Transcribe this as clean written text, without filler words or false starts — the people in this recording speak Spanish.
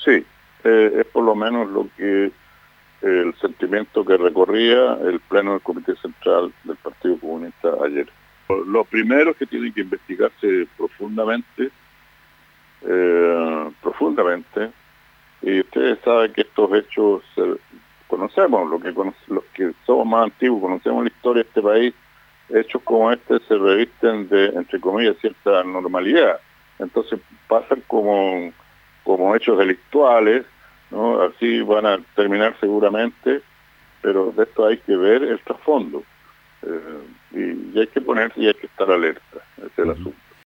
Sí, es por lo menos lo que el sentimiento que recorría el pleno del Comité Central del Partido Comunista ayer. Lo primero que tiene que investigarse profundamente, y ustedes saben que estos hechos conocemos, los que somos más antiguos, conocemos la historia de este país, hechos como este se revisten de, entre comillas, cierta normalidad, entonces pasan como hechos delictuales, ¿no? Así van a terminar seguramente, pero de esto hay que ver el trasfondo, y hay que ponerse y hay que estar alerta, ese es el asunto.